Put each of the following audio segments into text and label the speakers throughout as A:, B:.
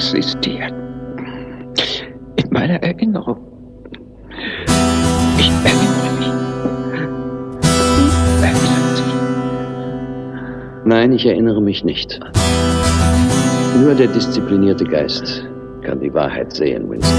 A: existiert. In meiner Erinnerung. Ich erinnere mich. Sie erinnern sich.
B: Nein, ich erinnere mich nicht. Nur der disziplinierte Geist kann die Wahrheit sehen, Winston.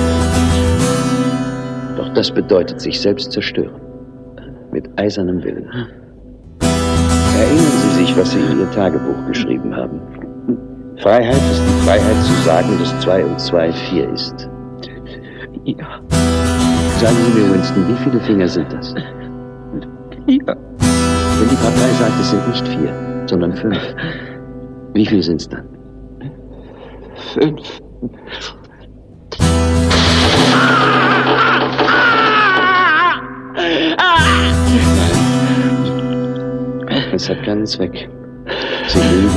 B: Doch das bedeutet sich selbst zerstören. Mit eisernem Willen. Erinnern Sie sich, was Sie in Ihr Tagebuch geschrieben haben. Freiheit ist die Freiheit zu sagen, dass 2 und 2 4 ist.
A: Ja.
B: Sagen Sie mir, Winston, wie viele Finger sind das?
A: 4.
B: Wenn die Partei sagt, es sind nicht 4, sondern 5. Wie viel sind es dann?
A: 5.
B: Es hat keinen Zweck. Sie lügen.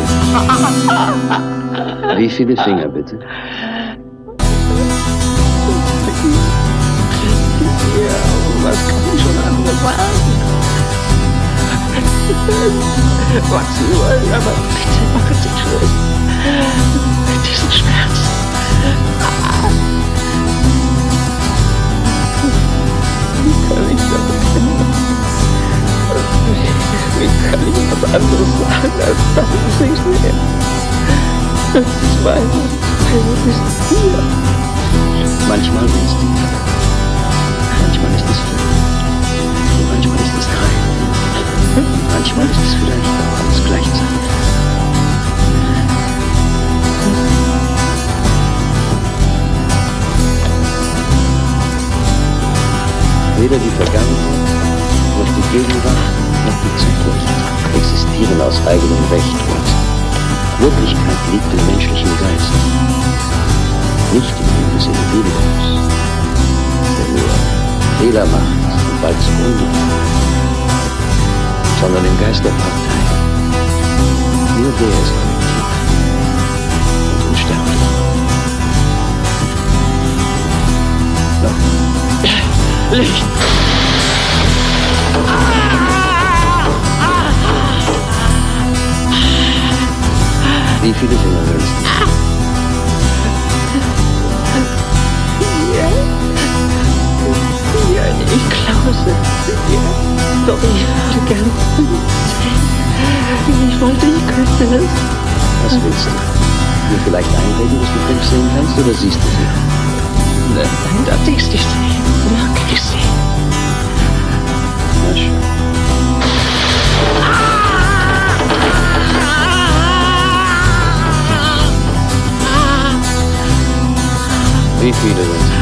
B: Wie viele Finger, bitte?
A: Ja, was kann ich schon anderes sagen? Was Sie wollen, aber bitte machen Sie Schluss mit diesem Schmerz. Wie kann ich damit ändern? Wie kann ich was anderes sagen, als das ich sehe? 2 ist 4.
B: Manchmal ist es 4. Manchmal ist es 5. Und manchmal ist es 3. Und manchmal ist es vielleicht auch alles gleichzeitig. Weder die Vergangenheit, noch die Gegenwart, noch die Zukunft existieren aus eigenem Recht und Wirklichkeit liegt im menschlichen Geist, nicht im Leben des Individuums, der nur Fehler macht und bald zum Unglück, sondern im Geist der Partei. Nur der ist kollektiv und unsterblich.
A: Licht!
B: Wie viele Finger willst du?
A: 4. Ich glaube, es sind 4. Doch ich würde gern 5 sehen. Ich wollte, ich könnte es.
B: Was willst du? Mir vielleicht einreden, dass du 5 sehen kannst, oder siehst du sie?
A: Nein, das ist nicht sehen. Wirklich sehen.
B: Na schön. Wie viele sind es?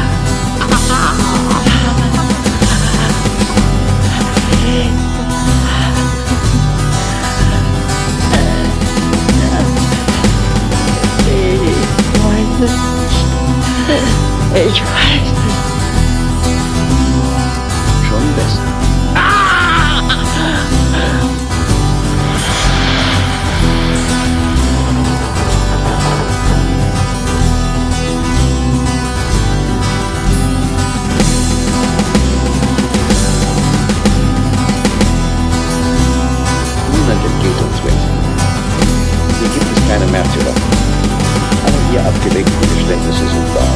A: Ich weiß es.
B: Schon besser. Niemand entgeht uns, Winston. Hier gibt es keine Märtyrer. Alle hier abgelegten Geständnisse sind wahr.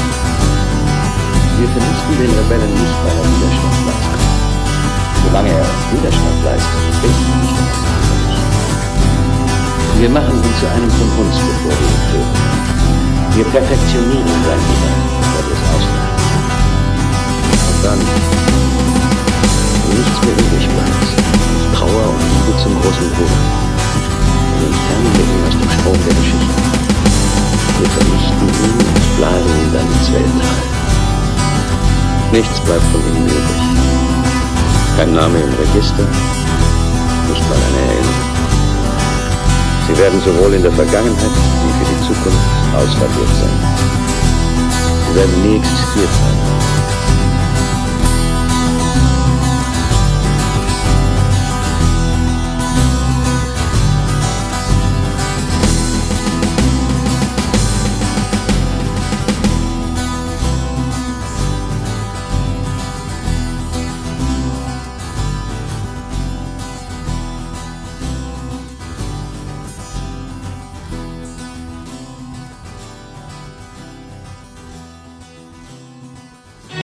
B: Wir vernichten den Rebellen nicht, weil er Widerstand leistet. Solange er Widerstand leistet, denken wir nicht daran, ihn zu vernichten. Wir machen ihn zu einem von uns, bevor wir ihn töten. Wir perfektionieren sein Leben, bevor wir es ausleiten. Und dann, wenn nichts mehr übrig bleibt, Trauer und Liebe zum großen Bruder. Wir fernlegen aus dem Strom der Geschichte. Wir vernichten ihn und blasen ihn dann ins Weltall. Nichts bleibt von ihnen übrig. Kein Name im Register, nicht mal eine Erinnerung. Sie werden sowohl in der Vergangenheit wie für die Zukunft ausradiert sein. Sie werden nie existiert haben.